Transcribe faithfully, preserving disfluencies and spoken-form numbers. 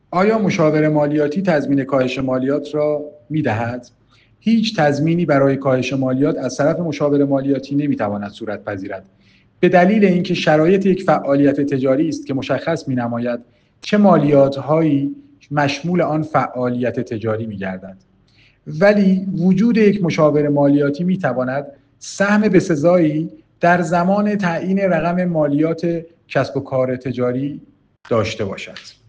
آیا مشاور مالیاتی تضمین کاهش مالیات را می‌دهد؟ هیچ تضمینی برای کاهش مالیات از طرف مشاور مالیاتی نمی‌تواند صورت پذیرد. به دلیل اینکه شرایط یک فعالیت تجاری است که مشخص می‌نماید چه مالیات‌هایی مشمول آن فعالیت تجاری می‌گردد. ولی وجود یک مشاور مالیاتی می‌تواند سهم بسزایی در زمان تعیین رقم مالیات کسب و کار تجاری داشته باشد.